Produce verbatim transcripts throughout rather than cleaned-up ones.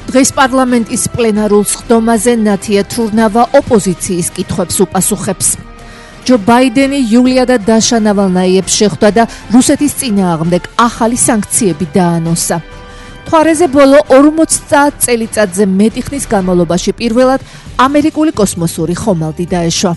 დღეს პარლამენტის პლენარულ სხდომაზე ნათია თურნავა ოპოზიციის კითხვებს უპასუხებს. ჯო ბაიდენი იულია და დაშა ნავალნაიებს შეხვდა და რუსეთის წინააღმდეგ ახალი სანქციები დაანონსა. მთვარეზე ბოლო ორმოცდაათ წელიწადზე მეტი ხნის განმავლობაში პირველად ამერიკული კოსმოსური ხომალდი დაეშვა.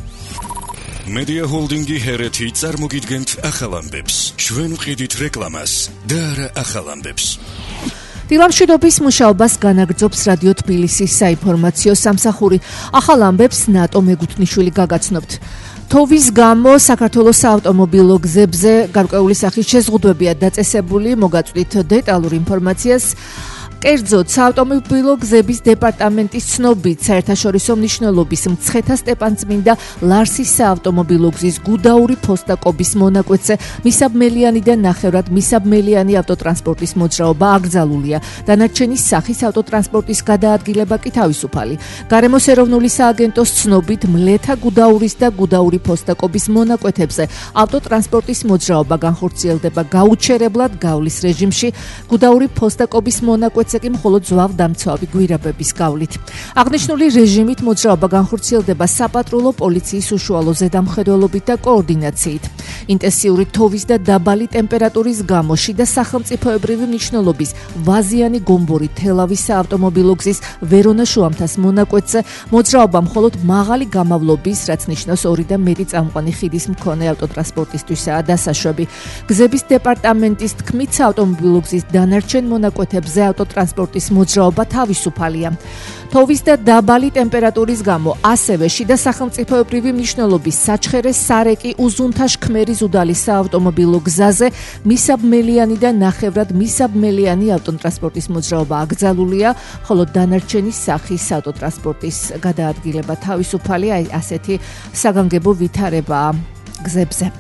Media Holdingi hereti წარმოგიდგენთ ახალ ამბებს. ჩვენ ვყიდით რეკლამას და არა ახალ ამბებს. დილამშვიდობის მუშაობას განაგრძობს რადიო თბილისის საინფორმაციო სამსახური. ახალ ამბებს ნატო მეგუთნიშვილი გაგაცნობთ. თოვის გამო საქართველოს საავტომობილო გზებზე გარკვეული სახის შეზღუდვებია დაწესებული, მოგაწვდით დეტალურ ინფორმაციას. კერძოდ, საავტომობილო გზების დეპარტამენტის ცნობით, საერთაშორისო მნიშვნელობის მცხეთა სტეპანწმინდა ლარსის საავტომობილო გზის გუდაური ფოსტაკობის მონაკვეთზე მისაბმელიანი და ნახევრად მისაბმელიანი ავტოტრანსპორტის მოძრაობა აკრძალულია. დანარჩენი სახის ავტოტრანსპორტის გადაადგილება კი თავისუფალი. გარემოს ეროვნული სააგენტოს ცნობით, მლეთა გუდაურის და გუდაური ფოსტაკობის მონაკვეთებზე ავტოტრანსპორტის მოძრაობა განხორციელდება გაუჩერებლად გავლის რეჟიმში. გუდაური ფოსტაკობის მონაკვეთზე კი მხოლოდ ზვავ-დამცავი გვირაბების გავლით. აღნიშნული რეჟიმით მოძრაობა განხორციელდება საპატრულო პოლიციის უშუალო ზედამხედველობით და კოორდინაციით. ინტენსიური თოვის და დაბალი ტემპერატურის გამო შიდა სახელმწიფოებრივი მნიშვნელობის ვაზიანი გომბორი თელავის საავტომობილო გზის ვერონა-შუამთას მონაკვეთზე მოძრაობა მხოლოდ მაღალი გამავლობის, რაც ნიშნავს ორი და მეტი წამყვანი ხიდის მქონე ავტოტრანსპორტისთვისაა დასაშვები. გზების დეპარტამენტის თქმით, საავტომობილო გზის დანარჩენ მონაკვეთებზე ავტოტრანსპორტის მოძრაობა თავისუფალია. თოვის და დაბალი ტემპერატურის გამო ასევე შიდა სახელმწიფოებრივი მნიშვნელობის საჩხერე სარეკი უზუნთა შქმერი ზუდალის საავტომობილო გზაზე მისაბმელიანი და ნახევრად მისაბმელიანი ავტოტრანსპორტის მოძრაობა აკრძალულია, ხოლო დანარჩენი სახის ავტოტრანსპორტის გადაადგილება თავისუფალია. აი ასეთი საგანგებო ვითარებაა გზებზე.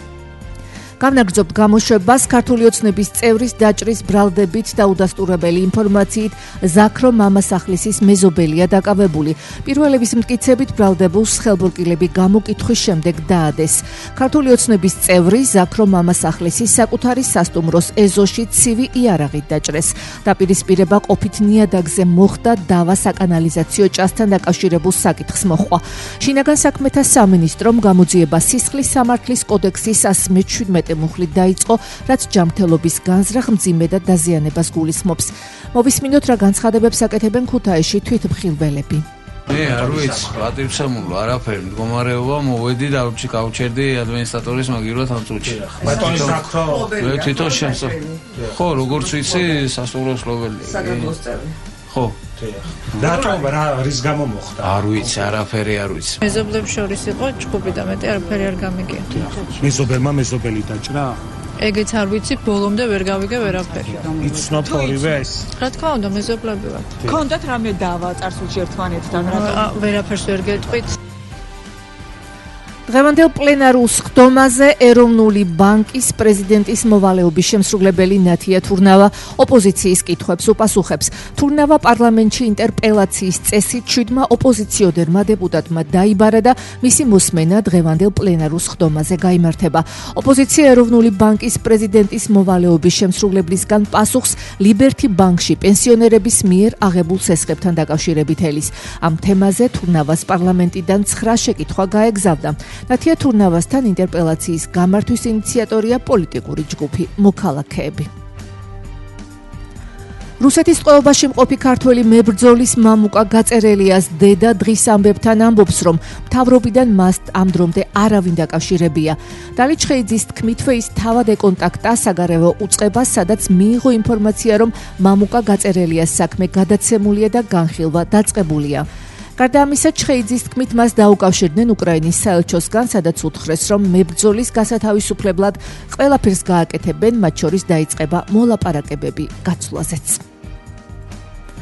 განაგრძობთ გამოშვებას ქართული ოცნების წევრის დაჭრის ბრალდებით და უდასტურებელი ინფორმაციით ზაქრო მამასახლისის მეზობელია დაკავებული. პირველების მტკიცებით ბრალდებულს ხელბორკილები გამოკითხვის შემდეგ დაადეს. ქართული ოცნების წევრი ზაქრო მამასახლისის საკუთარი სასტუმროს ეზოში ცივი იარაღით დაჭრეს. დაპირისპირება ყოფით ნიადაგზე მოხდა დავა საკანალიზაციო ჭასთან დაკავშირებულ საკითხს მოჰყვა. შინაგან საქმეთა სამინისტრომ გამოძიება სისხლის სამართლის კოდექსის ასი მეჩვიდმეტე მუხლით დაიწყო, რაც ჯანმრთელობის განზრახ მძიმე და დაზიანებას გულისხმობს. მოვისმინოთ რა განცხადებებს აკეთებენ ქუთაისში თვითმხილველები. მე არ ვიცი, პატივცემულო არაფერი, მდგომარეობა მოვედი და გავჩერდი ადმინისტრატორის მაგივრად ამ წუთში. ბატონის ზაქრო. მე თვითონ შემსო. ხო, როგორც ვიცი, სასტუმროს ლობელი. საგანგებოს წევრი. ხო. რატომ რა რის გამო მოხდა? არ ვიცი, არაფერი არ ვიცი. მეზობლებს შორის იყო ჯგუფი და მეტი არაფერი არ გამიგია. მეზობელმა მეზობელი დაჭრა? ეგეც არ ვიცი, ბოლომდე ვერ გავიგე ვერაფერი. იცნობ ორივე ეს? რა თქმა უნდა, მეზობლები ვართ. გქონდათ რამე დავა წარსულში ერთმანეთთან, რატომ? ვერაფერს ვერ გეტყვით. დღევანდელ პლენარულ სხდომაზე ეროვნული ბანკის პრეზიდენტის მოვალეობის შემსრულებელი ნათია თურნავა ოპოზიციის კითხვებს უპასუხებს. თურნავა პარლამენტში ინტერპელაციის წესით შვიდმა ოპოზიციოდერმა დეპუტატმა დაიბარა და მისი მოსმენა დღევანდელ პლენარულ სხდომაზე გაიმართება. ოპოზიცია ეროვნული ბანკის პრეზიდენტის მოვალეობის შემსრულებლისგან პასუხს ლიბერთი ბანკში პენსიონერების მიერ აღებულ სესხებთან დაკავშირებით ელის. ამ თემაზე თურნავას პარლამენტიდან ცხრა შეკითხვა გაეგზავნა. ნათია თურნავასთან ინტერპელაციის გამართვის ინიციატორია პოლიტიკური ჯგუფი მოქალაქეები. რუსეთის ტყვეობაში მყოფი ქართველი მებრძოლის მამუკა გაწერელიას დედა დღის ამბებთან ამბობს, რომ მთავრობიდან მას ამ დრომდე არავინ დაკავშირებია. დალი ჩხეიძის თქმითვე ის თავად ეკონტაქტა საგარეო უწყებას, სადაც მიიღო ინფორმაცია, რომ მამუკა გაწერელიას საქმე გადაცემულია და განხილვა დაწყებულია. გარდა ამისა, ჩხეიძის თქმით მას დაუკავშირდნენ უკრაინის საელჩოსგან, სადაც უთხრეს, რომ მებრძოლის გასათავისუფლებლად ყველაფერს გააკეთებენ, მათ შორის დაიწყება მოლაპარაკებები გაცვლაზეც.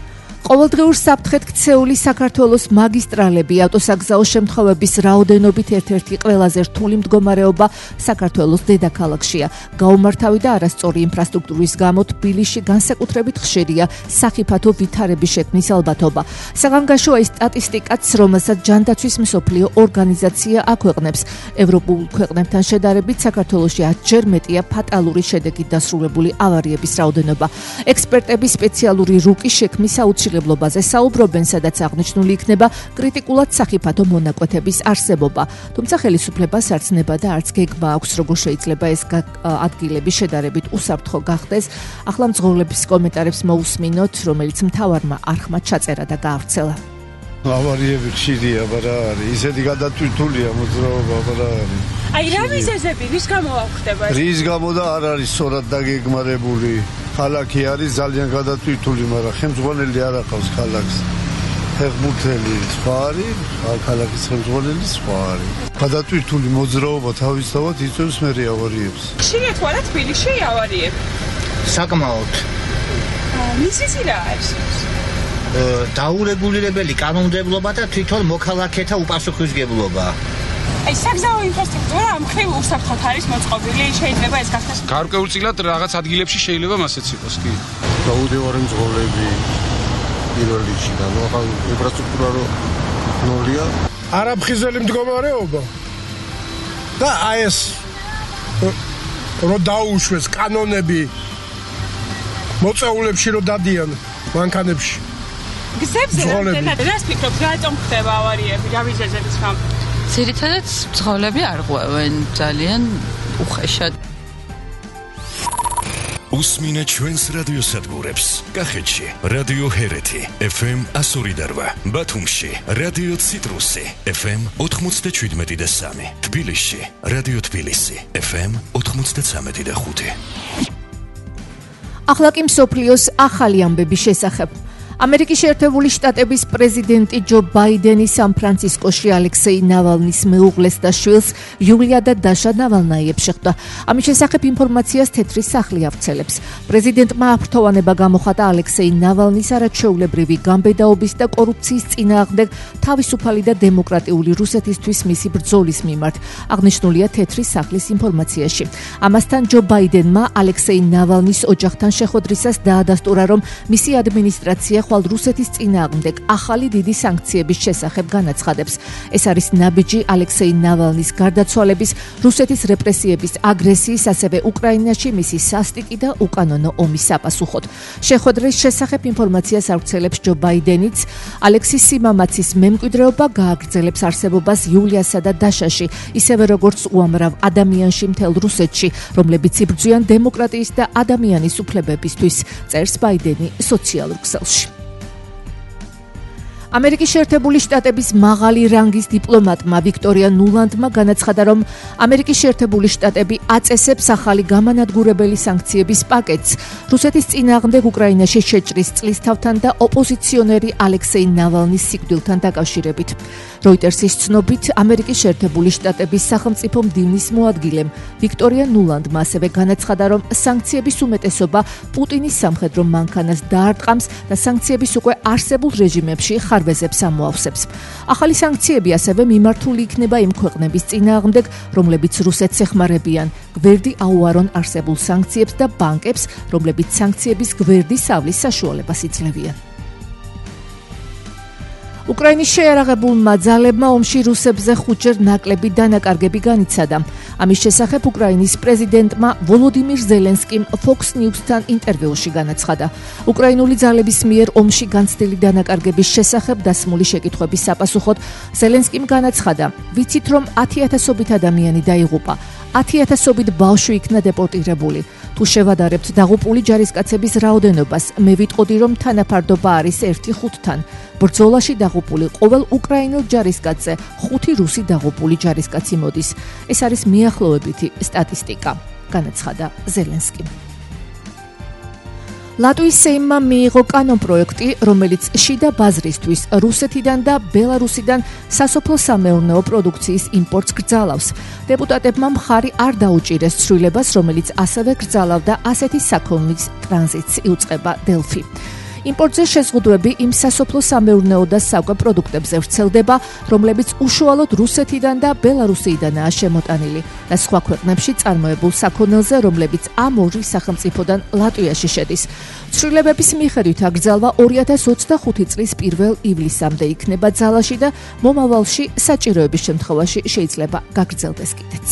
ყოველდღიურ საფრთხეთ ქცეული საქართველოს მაგისტრალები ავტოსაგზაო შემთხვევების რაოდენობით ერთ-ერთი ყველაზე რთული მდგომარეობა საქართველოს დედაქალაქშია. გაუმართავი და არასწორი ინფრასტრუქტურის გამო თბილისში განსაკუთრებით ხშირია სახიფათო ვითარების შექმნის ალბათობა. საგანგაშოა ის სტატისტიკაც, რომელსაც ჯანდაცვის მსოფლიო ორგანიზაცია აქვეყნებს. ევროპულ ქვეყნებთან შედარებით საქართველოში ათჯერ მეტია ფატალური შედეგით დასრულებული ავარიების რაოდენობა. ექსპერტები სპეციალური რუკის შექმნის აუცილებლობაზე საუბრობენ, სადაც აღნიშნული იქნება კრიტიკულად სახიფათო მონაკვეთების არსებობა. თუმცა ხელისუფლებას არც ნება და არც გეგმა აქვს, როგორ შეიძლება ეს ადგილები შედარებით უსაფრთხო გახდეს. ახლა მძღოლების კომენტარებს მოусმინოთ, რომელიც მთავარმა არხმა ჩაწერა და გაავრცელა. ავარიები ხშირია, აბა რა არის? ისეთი გადატვირთულია მოძრაობა, აბა რა არის? აი რა მიზეზები, ვის გამო ხდება ეს? რის გამო და არ არის სწორად დაგეგმარებული. ქალაქი არის ძალიან გადატვირთული, მაგრამ ხელმძღვანელი არ აყავს ქალაქს. ფეხბურთელი სხვა არის, ქალაქის ხელმძღვანელი სხვა არის. გადატვირთული მოძრაობა თავისთავად იწვევს მერე ავარიებს. ხშირია თუ არა თბილისში ავარიები? საკმაოდ. მიზეზი რა არის? დაურეგულირებელი კანონმდებლობა და თვითონ მოქალაქეთა უპასუხისმგებლობა. აი საგზაო ინფრასტრუქტურა ამ ხრივ უსაფრთხოდ არის მოწყობილი, შეიძლება ეს გახდეს. გარკვეულწილად რაღაც ადგილებში შეიძლება მასეც იყოს კი. დაუდევარი მძღოლები პირველ რიგში და ახლა ინფრასტრუქტურა რო ნულია. არაფხიზელი მდგომარეობა. და აი ეს რო დაუშვეს კანონები მოწეულებში რო დადიან მანქანებში. გზებზე რას ფიქრობთ, რატომ ხდება ავარიები, რა მიზეზების გამო? ძირითადად მძღოლები არ ყვევენ ძალიან უხეშად. უსმინეთ ჩვენს რადიოსადგურებს. კახეთში რადიო ჰერეთი ეფ ემ εκατო ორი და რვა, ბათუმში რადიო ციტრუსი ეფ ემ ოთხმოცდაშვიდმეტი და სამი, თბილისში რადიო თბილისი ეფ ემ ოთხმოცდაცამეტი და ხუთი. ახლა კი მსოფლიოს ახალი ამბების შესახებ. ამერიკის შეერთებული შტატების პრეზიდენტი ჯო ბაიდენი სან-ფრანცისკოში ალექსეი ნავალნის მეუღლეს და შვილს იულია და დაშა ნავალნაიებს შეხვდა. ამის შესახებ ინფორმაციას თეთრი სახლი ავრცელებს. პრეზიდენტმა აფრთოვანება გამოხატა ალექსეი ნავალნის არაჩვეულებრივი გამბედაობის და კორუფციის წინააღმდეგ თავისუფალი და დემოკრატიული რუსეთისთვის მისი ბრძოლის მიმართ, აღნიშნულია თეთრი სახლის ინფორმაციაში. ამასთან ჯო ბაიდენმა ალექსეი ნავალნის ოჯახთან შეხვედრისას დაადასტურა, რომ მისი ადმინისტრაცია ხვალ რუსეთის წინააღმდეგ ახალი დიდი სანქციების შესახებ განაცხადებს. ეს არის ნაბიჯი ალექსეი ნავალნის გარდაცვალების, რუსეთის რეპრესიების, აგრესიის, ასევე უკრაინაში მისი სასტიკი და უკანონო ომის საპასუხოდ. შეხვედრის შესახებ ინფორმაციას ავრცელებს ჯო ბაიდენიც. ალექსის სიმამაცის მემკვიდრეობა გააგრძელებს არსებობას იულიასა და დაშაში, ისევე როგორც უამრავ ადამიანში მთელ რუსეთში, რომლებიც იბრძვიან დემოკრატიის და ადამიანის უფლებებისთვის, წერს ბაიდენი სოციალურ ქსელში. ამერიკის შეერთებული შტატების მაღალი რანგის დიპლომატმა ვიქტორია ნულანდმა განაცხადა, რომ ამერიკის შეერთებული შტატები აწესებს ახალი გამანადგურებელი სანქციების პაკეტს რუსეთის წინააღმდეგ უკრაინაში შეჭრის წლისთავთან და ოპოზიციონერი ალექსეი ნავალნის სიკვდილთან დაკავშირებით. როიტერსის ცნობით, ამერიკის შეერთებული შტატების სახელმწიფო მდივნის მოადგილემ ვიქტორია ნულანდმა ასევე განაცხადა, რომ სანქციების უმეტესობა პუტინის სამხედრო მანქანას დაარტყამს და სანქციების უკვე არსებულ რეჟიმებში ხარვეზებს ამოავსებს. ახალი სანქციები ასევე მიმართული იქნება იმ ქვეყნების წინააღმდეგ, რომლებიც რუსეთს ეხმარებიან, გვერდი აუარონ არსებულ სანქციებს და ბანკებს, რომლებიც სანქციების გვერდის ავლის საშუალებას იძლევიან. უკრაინის შეიარაღებულმა ძალებმა ომში რუსებზე ხუთჯერ ნაკლები დანაკარგები განიცადა. ამის შესახებ უკრაინის პრეზიდენტმა ვოლოდიმირ ზელენსკიმ Fox News-თან ინტერვიუში განაცხადა. უკრაინული ძალების მიერ ომში განცდილი დანაკარგების შესახებ დასმული შეკითხვების საპასუხოდ ზელენსკიმ განაცხადა: "ვიცით, რომ ათიათასობით ადამიანი დაიღუპა. ათიათასობით ბავშვი იქნა დეპორტირებული. თუ შევადარებთ დაღუპული ჯარისკაცების რაოდენობას, მე ვიტყოდი, რომ თანაფარდობა არის ერთი ხუთთან. ბრძოლაში დაღუპული ყოველ უკრაინულ ჯარისკაცზე ხუთი რუსი დაღუპული ჯარისკაცი მოდის. ეს არის მიახლოებითი სტატისტიკა", განაცხადა ზელენსკიმ. ლატვიის სეიმმა მიიღო კანონპროექტი, რომელიც შიდა ბაზრისთვის რუსეთიდან და ბელარუსიდან სასოფლო-სამეურნეო პროდუქციის იმპორტს გრძალავს. დეპუტატებმა მხარი არ დაუჭირეს ცვლილებას, რომელიც ასევე გრძალავდა ასეთი საქონლის ტრანზიტს, იუწყება დელფი. იმპორტზე შეზღუდვები იმ სასოფლო-სამეურნეო და საკვე პროდუქტებზე ვრცელდება, რომლებიც უშუალოდ რუსეთიდან და ბელარუსიიდანაა შემოტანილი და სხვა ქვეყნებში წარმოებულ საქონელზე, რომლებიც ამ ორი სახელმწიფოდან ლატვიაში შედის. ცვლილებების მიხედვით აკრძალვა ორი ათას ოცდახუთი წლის პირველ ივლისამდე იქნება ძალაში და მომავალში საჭიროების შემთხვევაში შეიძლება გაგრძელდეს კიდეც.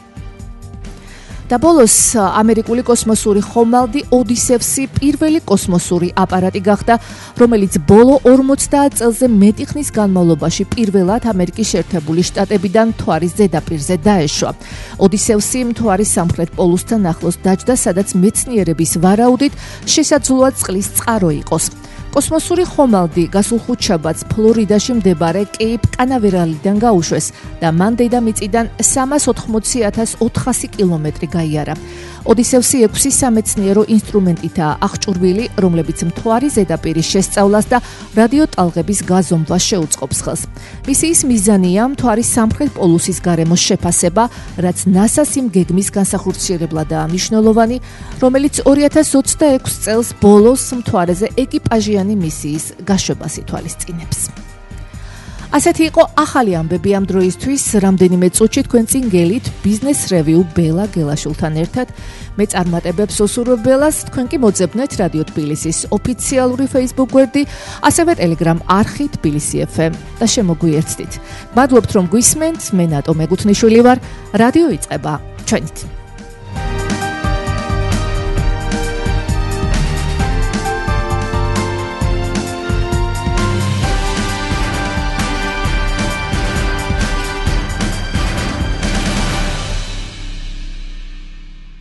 და ბოლოს ამერიკული კოსმოსური ხომალდი ოდისევსი პირველი კოსმოსური აპარატი გახდა, რომელიც ბოლო ორმოცდაათ წელზე მეტი ხნის განმავლობაში პირველად ამერიკის შეერთებული შტატებიდან მთვარის ზედაპირზე დაეშვა. ოდისევსი მთვარის სამხრეთ პოლუსთან ახლოს დაჯდა, სადაც მეცნიერების ვარაუდით შესაძლოა წყლის წყარო იყოს. კოსმოსური ხომალდი გასულ ხუთშაბათს ფლორიდაში მდებარე კეიპ კანავერალიდან გაუშვეს და მან დედამიწიდან სამას ოთხმოცი ათას ოთხასი კილომეტრი გაიარა. ოდისევსი ექვსი სამეცნიერო ინსტრუმენტითაა აღჭურვილი, რომლებიც მთვარის ზედაპირის შესწავლას და რადიოტალღების გაზომვას შეუწყობს ხელს. მისიის მიზანია მთვარის სამხრეთ პოლუსის გარემოს შეფასება, რაც ნასას იმ გეგმის განსახორციელებლადაა მნიშვნელოვანი, რომელიც ორი ათას ოცდაექვსი წელს ბოლოს მთვარეზე ეკიპაჟიანი მისიის გაშვებას ითვალისწინებს. ასეთი იყო ახალი ამბები ამ დროისთვის. რამდენიმე წუთში თქვენ წინ გელით ბიზნეს რევიუ ბელა გელაშვილთან ერთად. მე წარმატებებს ვსურვებ ბელას, თქვენ კი მოძებნეთ რადიო თბილისის ოფიციალური Facebook გვერდი, ასევე Telegram არხი თბილისი ეფ ემ და შემოგვიერთდით. მადლობთ რომ გვისმენთ, მე ნატო მეგუთნიშვილი ვარ. რადიო იწყება ჩვენით.